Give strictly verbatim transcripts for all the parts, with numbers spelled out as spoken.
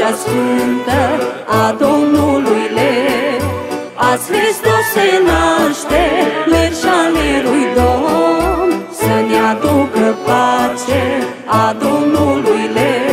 cea sfântă a Domnului Ler. Azi Hristos se naște, ler și alerui Domn, să ne aducă pace a Domnului Ler.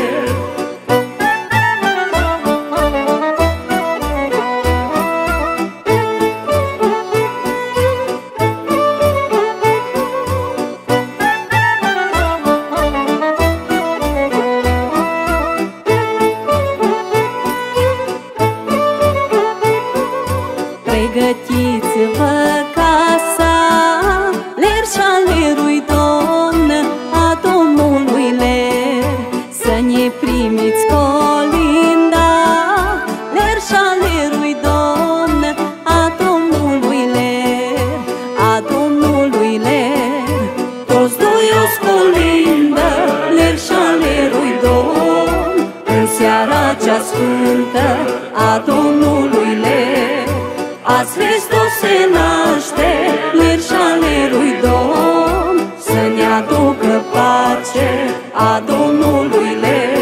Pregătiți-vă casa, ler și alerui Domn a Domnului Ler, să ne primiți colinda, ler și alerui Domn a Domnului Ler, a Domnului Ler. Toți duios colindă, ler și alerui Domn, în seara cea sfântă a Domnului Ler. Azi Hristos se naște, ler și alerui Domn, să ne aducă pace a Domnului Ler.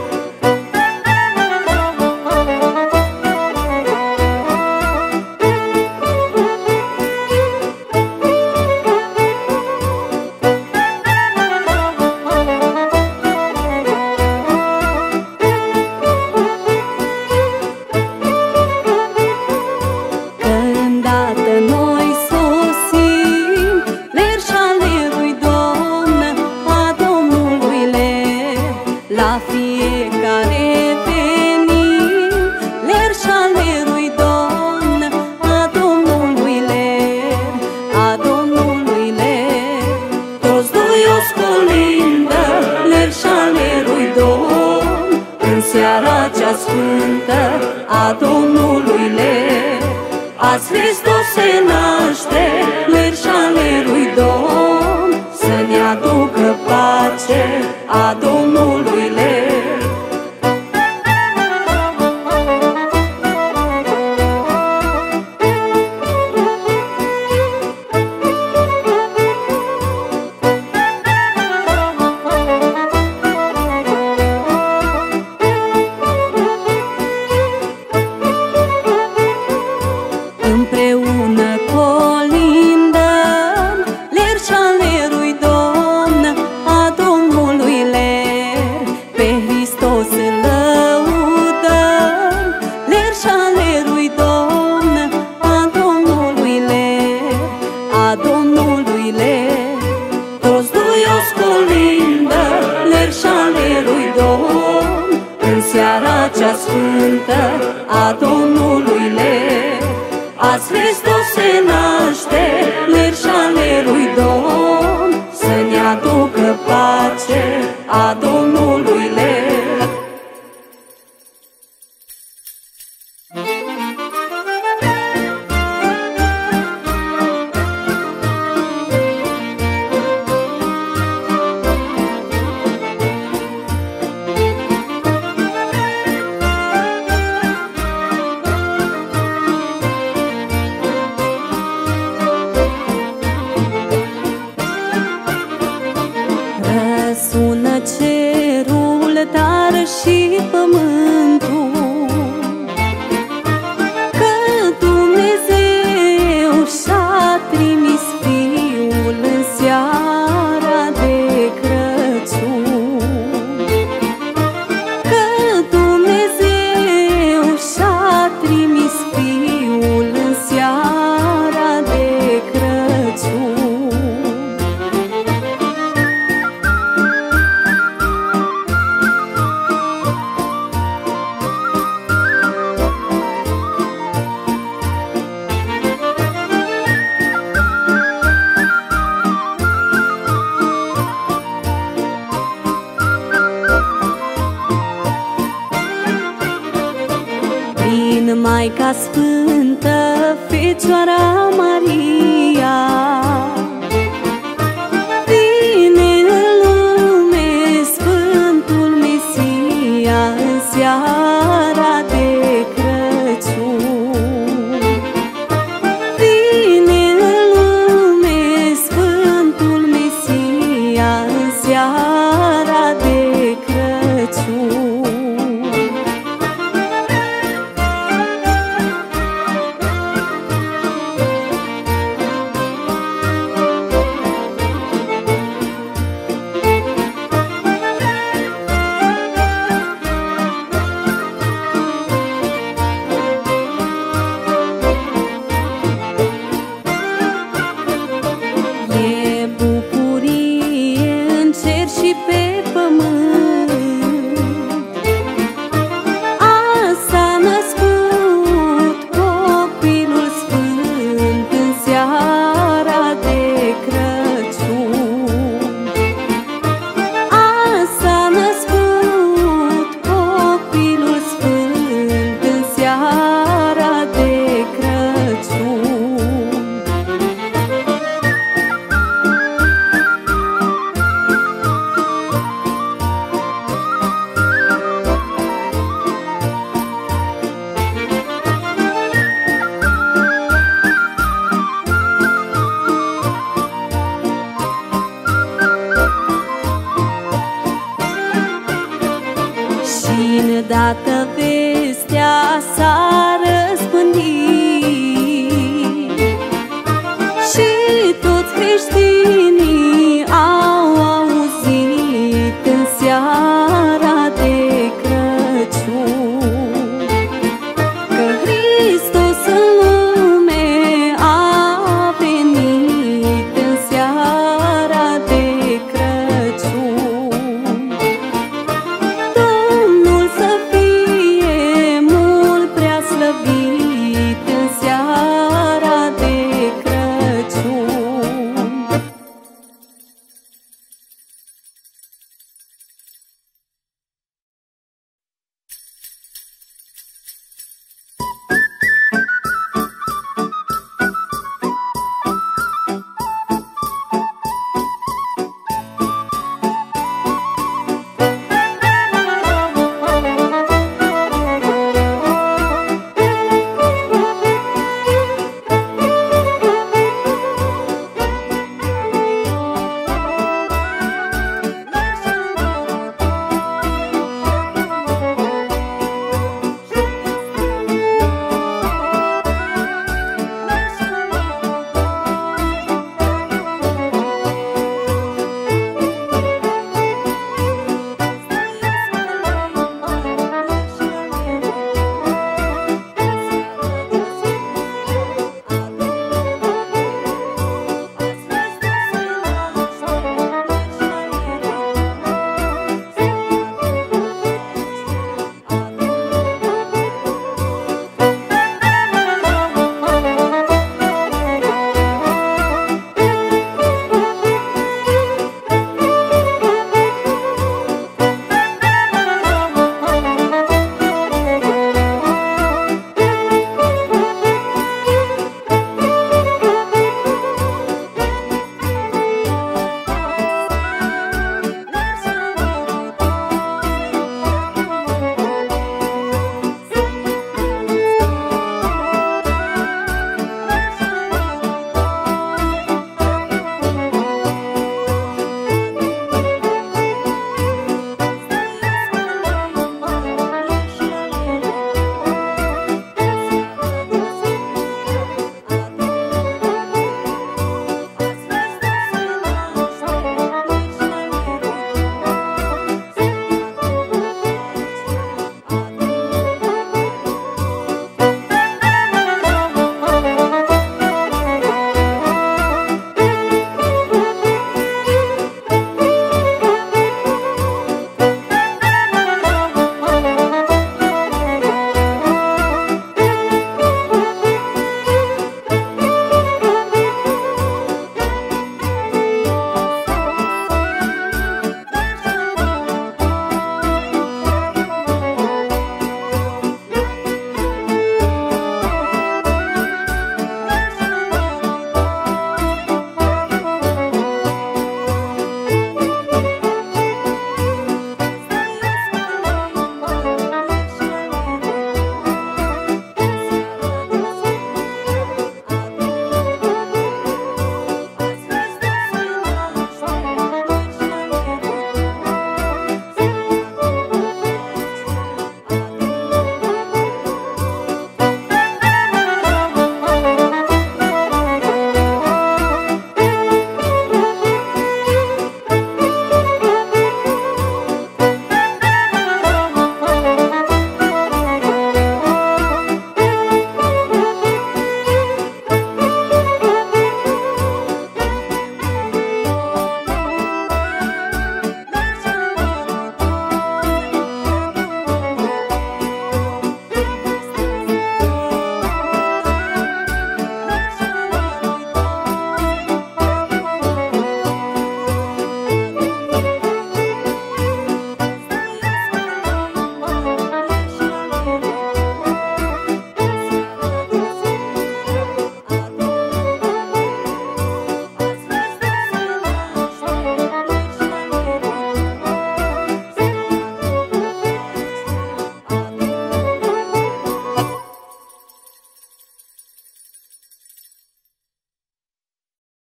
La fiecare venim, ler și alerui Domn a Domnului Ler, a Domnului Ler. Toți duios colindă, ler și alerui Domn, în seara cea sfântă a Domnului Ler. Azi Hristos se naște, ler și alerui Domn, să ne aducă pace a Domnului Ler. Împreună colindăm, ler și alerui Domn a Domnului Ler, pe Hristos îl lăudăm, ler și alerui Domn a Domnului Ler, a Domnului Ler. Toți duios colindă, ler și alerui Domn, în seara cea sfântă a Domnului Ler. Azi Hristos se naște, ler și alerui Domn, să ne aducă pace a Domnului Ler. Răsună cerul, dar și pământul, că Dumnezeu și-a trimis Fiul în seara de Crăciun, că Dumnezeu și-a trimis Fiul în seara de Crăciun. Prin Maica Sfântă, Fecioara Maria, vine în lume Sfântul Mesia în seara de Crăciun. Vine în lume Sfântul Mesia în seara de Crăciun. cer și pe pământ. A s-a născut copilul sfânt în seara de Crăciun. A s-a născut copilul sfânt în seara de Crăciun. Și îndată vestea s-a